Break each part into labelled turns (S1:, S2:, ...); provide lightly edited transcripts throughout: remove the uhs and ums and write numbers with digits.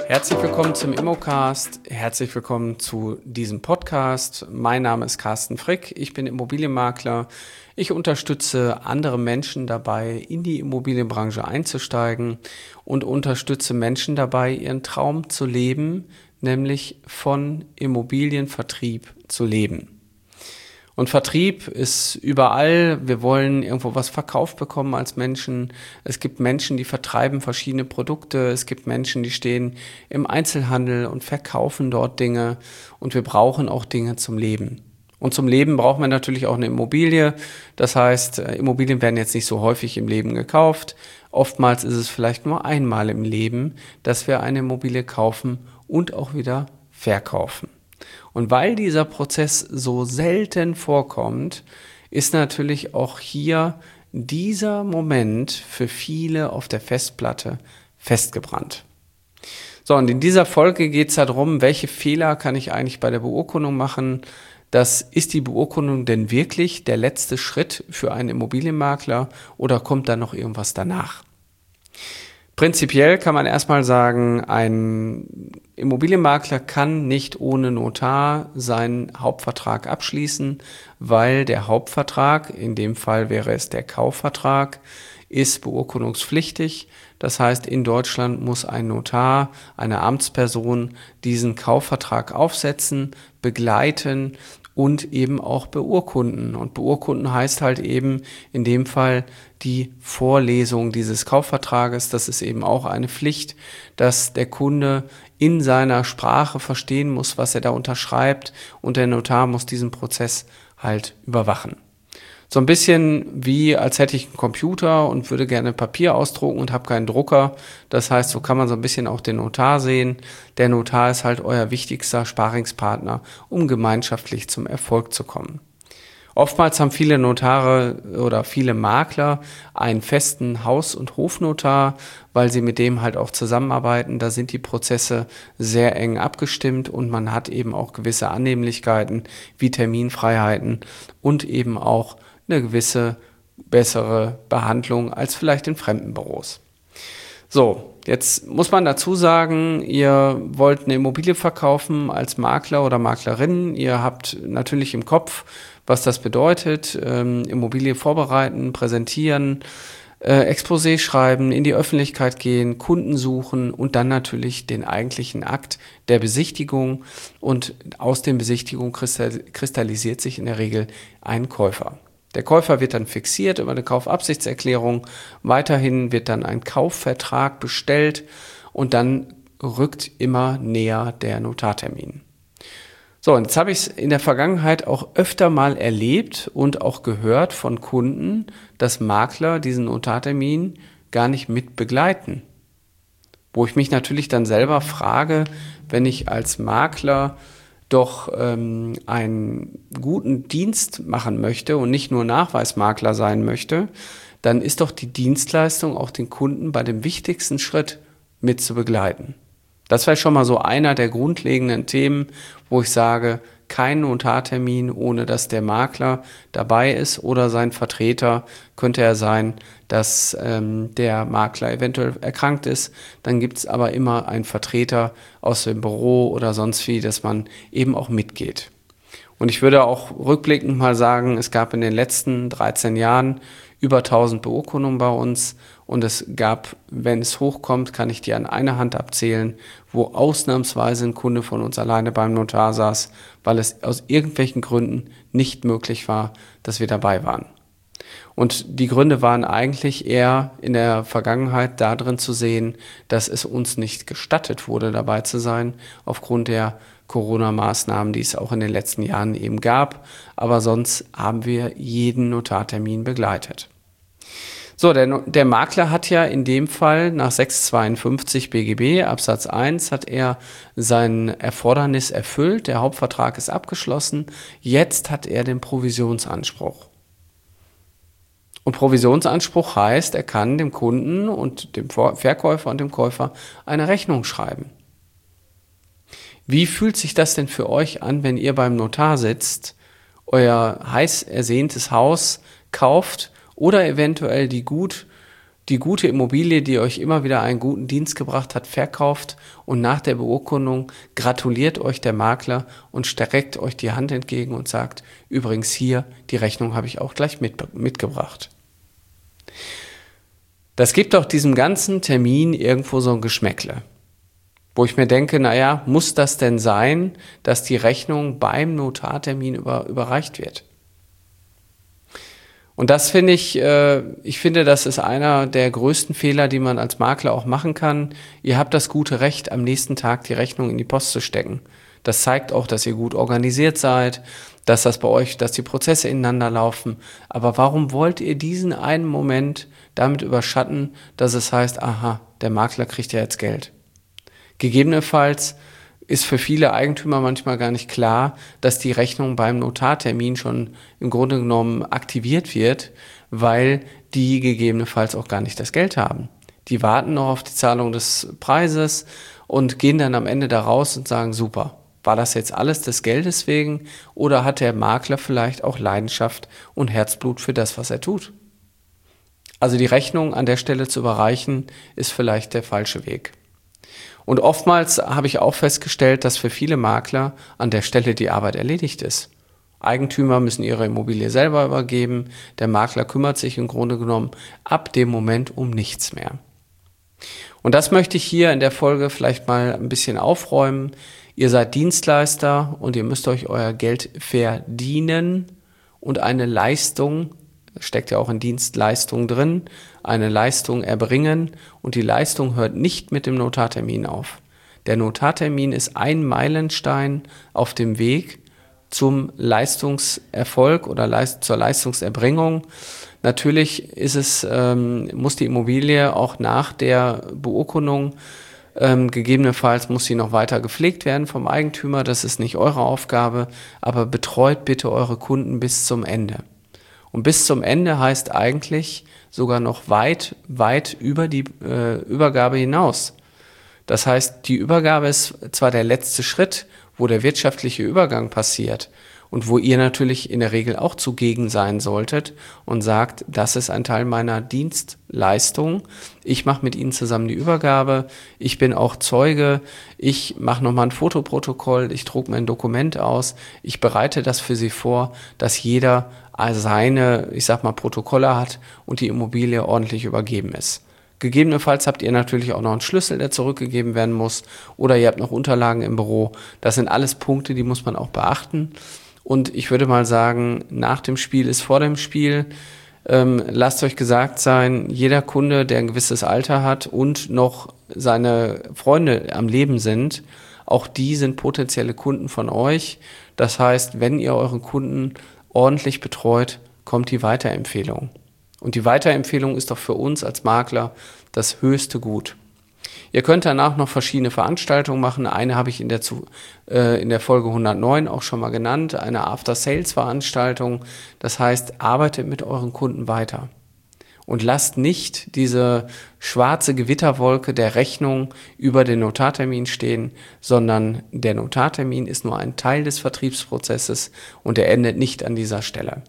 S1: Herzlich willkommen zum Immocast, herzlich willkommen zu diesem Podcast. Mein Name ist Carsten Frick, ich bin Immobilienmakler. Ich unterstütze andere Menschen dabei, in die Immobilienbranche einzusteigen und unterstütze Menschen dabei, ihren Traum zu leben, nämlich von Immobilienvertrieb zu leben. Und Vertrieb ist überall. Wir wollen irgendwo was verkauft bekommen als Menschen. Es gibt Menschen, die vertreiben verschiedene Produkte. Es gibt Menschen, die stehen im Einzelhandel und verkaufen dort Dinge. Und wir brauchen auch Dinge zum Leben. Und zum Leben braucht man natürlich auch eine Immobilie. Das heißt, Immobilien werden jetzt nicht so häufig im Leben gekauft. Oftmals ist es vielleicht nur einmal im Leben, dass wir eine Immobilie kaufen und auch wieder verkaufen. Und weil dieser Prozess so selten vorkommt, ist natürlich auch hier dieser Moment für viele auf der Festplatte festgebrannt. So, und in dieser Folge geht es darum, welche Fehler kann ich eigentlich bei der Beurkundung machen? Ist die Beurkundung denn wirklich der letzte Schritt für einen Immobilienmakler oder kommt da noch irgendwas danach? Prinzipiell kann man erstmal sagen, ein Immobilienmakler kann nicht ohne Notar seinen Hauptvertrag abschließen, weil der Hauptvertrag, in dem Fall wäre es der Kaufvertrag, ist beurkundungspflichtig. Das heißt, in Deutschland muss ein Notar, eine Amtsperson, diesen Kaufvertrag aufsetzen, begleiten und eben auch beurkunden. Und beurkunden heißt halt eben in dem Fall die Vorlesung dieses Kaufvertrages. Das ist eben auch eine Pflicht, dass der Kunde in seiner Sprache verstehen muss, was er da unterschreibt, und der Notar muss diesen Prozess halt überwachen. So ein bisschen wie, als hätte ich einen Computer und würde gerne Papier ausdrucken und habe keinen Drucker. Das heißt, so kann man so ein bisschen auch den Notar sehen. Der Notar ist halt euer wichtigster Sparingspartner, um gemeinschaftlich zum Erfolg zu kommen. Oftmals haben viele Notare oder viele Makler einen festen Haus- und Hofnotar, weil sie mit dem halt auch zusammenarbeiten. Da sind die Prozesse sehr eng abgestimmt und man hat eben auch gewisse Annehmlichkeiten wie Terminfreiheiten und eben auch eine gewisse bessere Behandlung als vielleicht in fremden Büros. So, jetzt muss man dazu sagen, ihr wollt eine Immobilie verkaufen als Makler oder Maklerin. Ihr habt natürlich im Kopf, was das bedeutet. Immobilie vorbereiten, präsentieren, Exposé schreiben, in die Öffentlichkeit gehen, Kunden suchen und dann natürlich den eigentlichen Akt der Besichtigung. Und aus den Besichtigungen kristallisiert sich in der Regel ein Käufer. Der Käufer wird dann fixiert über eine Kaufabsichtserklärung. Weiterhin wird dann ein Kaufvertrag bestellt und dann rückt immer näher der Notartermin. So, und jetzt habe ich es in der Vergangenheit auch öfter mal erlebt und auch gehört von Kunden, dass Makler diesen Notartermin gar nicht mit begleiten. Wo ich mich natürlich dann selber frage, wenn ich als Makler doch einen guten Dienst machen möchte und nicht nur Nachweismakler sein möchte, dann ist doch die Dienstleistung auch den Kunden bei dem wichtigsten Schritt mit zu begleiten. Das wäre schon mal so einer der grundlegenden Themen, wo ich sage, kein Notartermin, ohne dass der Makler dabei ist oder sein Vertreter. Könnte ja sein, dass der Makler eventuell erkrankt ist. Dann gibt es aber immer einen Vertreter aus dem Büro oder sonst wie, dass man eben auch mitgeht. Und ich würde auch rückblickend mal sagen, es gab in den letzten 13 Jahren über 1000 Beurkundungen bei uns und es gab, wenn es hochkommt, kann ich die an einer Hand abzählen, wo ausnahmsweise ein Kunde von uns alleine beim Notar saß, weil es aus irgendwelchen Gründen nicht möglich war, dass wir dabei waren. Und die Gründe waren eigentlich eher in der Vergangenheit darin zu sehen, dass es uns nicht gestattet wurde, dabei zu sein, aufgrund der Corona-Maßnahmen, die es auch in den letzten Jahren eben gab. Aber sonst haben wir jeden Notartermin begleitet. So, der Makler hat ja in dem Fall nach 652 BGB Absatz 1 hat er sein Erfordernis erfüllt. Der Hauptvertrag ist abgeschlossen. Jetzt hat er den Provisionsanspruch. Und Provisionsanspruch heißt, er kann dem Kunden und dem Verkäufer und dem Käufer eine Rechnung schreiben. Wie fühlt sich das denn für euch an, wenn ihr beim Notar sitzt, euer heiß ersehntes Haus kauft oder eventuell die gut die gute Immobilie, die euch immer wieder einen guten Dienst gebracht hat, verkauft und nach der Beurkundung gratuliert euch der Makler und streckt euch die Hand entgegen und sagt, übrigens hier, die Rechnung habe ich auch gleich mitgebracht. Das gibt auch diesem ganzen Termin irgendwo so ein Geschmäckle, wo ich mir denke, naja, muss das denn sein, dass die Rechnung beim Notartermin überreicht wird? Und das finde ich finde, das ist einer der größten Fehler, die man als Makler auch machen kann. Ihr habt das gute Recht, am nächsten Tag die Rechnung in die Post zu stecken. Das zeigt auch, dass ihr gut organisiert seid, dass das bei euch, dass die Prozesse ineinander laufen. Aber warum wollt ihr diesen einen Moment damit überschatten, dass es heißt, aha, der Makler kriegt ja jetzt Geld? Gegebenenfalls ist für viele Eigentümer manchmal gar nicht klar, dass die Rechnung beim Notartermin schon im Grunde genommen aktiviert wird, weil die gegebenenfalls auch gar nicht das Geld haben. Die warten noch auf die Zahlung des Preises und gehen dann am Ende da raus und sagen, super, war das jetzt alles des Geldes wegen oder hat der Makler vielleicht auch Leidenschaft und Herzblut für das, was er tut? Also die Rechnung an der Stelle zu überreichen, ist vielleicht der falsche Weg. Und oftmals habe ich auch festgestellt, dass für viele Makler an der Stelle die Arbeit erledigt ist. Eigentümer müssen ihre Immobilie selber übergeben, der Makler kümmert sich im Grunde genommen ab dem Moment um nichts mehr. Und das möchte ich hier in der Folge vielleicht mal ein bisschen aufräumen. Ihr seid Dienstleister und ihr müsst euch euer Geld verdienen und eine Leistung, steckt ja auch in Dienstleistung drin, eine Leistung erbringen und die Leistung hört nicht mit dem Notartermin auf. Der Notartermin ist ein Meilenstein auf dem Weg zum Leistungserfolg oder zur Leistungserbringung. Natürlich muss die Immobilie auch nach der Beurkundung gegebenenfalls muss sie noch weiter gepflegt werden vom Eigentümer, das ist nicht eure Aufgabe, aber betreut bitte eure Kunden bis zum Ende. Und bis zum Ende heißt eigentlich sogar noch weit, weit über die Übergabe hinaus. Das heißt, die Übergabe ist zwar der letzte Schritt, wo der wirtschaftliche Übergang passiert und wo ihr natürlich in der Regel auch zugegen sein solltet und sagt, das ist ein Teil meiner Dienstleistung. Ich mache mit Ihnen zusammen die Übergabe. Ich bin auch Zeuge. Ich mache nochmal ein Fotoprotokoll. Ich drucke mein Dokument aus. Ich bereite das für Sie vor, dass jeder seine, Protokolle hat und die Immobilie ordentlich übergeben ist. Gegebenenfalls habt ihr natürlich auch noch einen Schlüssel, der zurückgegeben werden muss, oder ihr habt noch Unterlagen im Büro. Das sind alles Punkte, die muss man auch beachten. Und ich würde mal sagen, nach dem Spiel ist vor dem Spiel. Lasst euch gesagt sein, jeder Kunde, der ein gewisses Alter hat und noch seine Freunde am Leben sind, auch die sind potenzielle Kunden von euch. Das heißt, wenn ihr euren Kunden ordentlich betreut, kommt die Weiterempfehlung. Und die Weiterempfehlung ist doch für uns als Makler das höchste Gut. Ihr könnt danach noch verschiedene Veranstaltungen machen. Eine habe ich in der Folge 109 auch schon mal genannt, eine After-Sales-Veranstaltung. Das heißt, arbeitet mit euren Kunden weiter. Und lasst nicht diese schwarze Gewitterwolke der Rechnung über den Notartermin stehen, sondern der Notartermin ist nur ein Teil des Vertriebsprozesses und er endet nicht an dieser Stelle.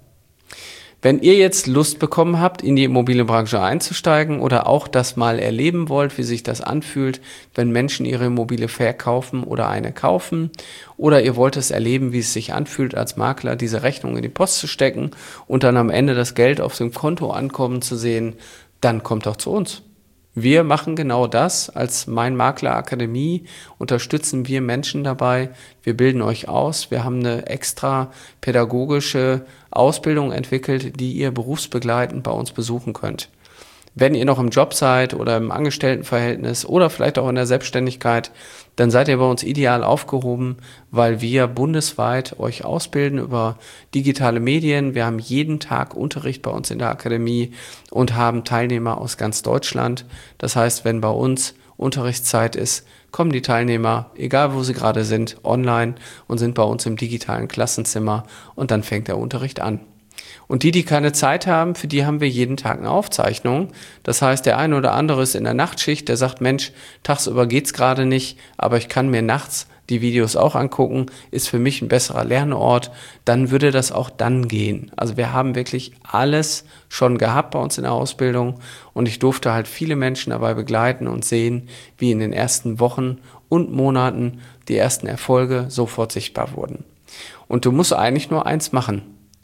S1: Wenn ihr jetzt Lust bekommen habt, in die Immobilienbranche einzusteigen oder auch das mal erleben wollt, wie sich das anfühlt, wenn Menschen ihre Immobilie verkaufen oder eine kaufen, oder ihr wollt es erleben, wie es sich anfühlt, als Makler diese Rechnung in die Post zu stecken und dann am Ende das Geld auf dem Konto ankommen zu sehen, dann kommt doch zu uns. Wir machen genau das. Als Mein Makler Akademie unterstützen wir Menschen dabei. Wir bilden euch aus. Wir haben eine extra pädagogische Ausbildung entwickelt, die ihr berufsbegleitend bei uns besuchen könnt. Wenn ihr noch im Job seid oder im Angestelltenverhältnis oder vielleicht auch in der Selbstständigkeit, dann seid ihr bei uns ideal aufgehoben, weil wir bundesweit euch ausbilden über digitale Medien. Wir haben jeden Tag Unterricht bei uns in der Akademie und haben Teilnehmer aus ganz Deutschland. Das heißt, wenn bei uns Unterrichtszeit ist, kommen die Teilnehmer, egal wo sie gerade sind, online und sind bei uns im digitalen Klassenzimmer und dann fängt der Unterricht an. Und die keine Zeit haben, für die haben wir jeden Tag eine Aufzeichnung. Das heißt, der eine oder andere ist in der Nachtschicht, der sagt, Mensch, tagsüber geht's gerade nicht, aber ich kann mir nachts die Videos auch angucken, ist für mich ein besserer Lernort, dann würde das auch dann gehen. Also wir haben wirklich alles schon gehabt bei uns in der Ausbildung und ich durfte halt viele Menschen dabei begleiten und sehen, wie in den ersten Wochen und Monaten die ersten Erfolge sofort sichtbar wurden. Und du musst eigentlich nur eins machen: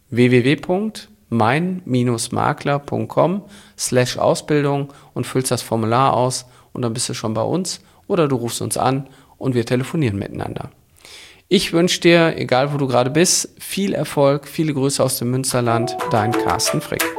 S1: www.mein-makler.com/Ausbildung und füllst das Formular aus und dann bist du schon bei uns oder du rufst uns an und wir telefonieren miteinander. Ich wünsche dir, egal wo du gerade bist, viel Erfolg, viele Grüße aus dem Münsterland, dein Carsten Frick.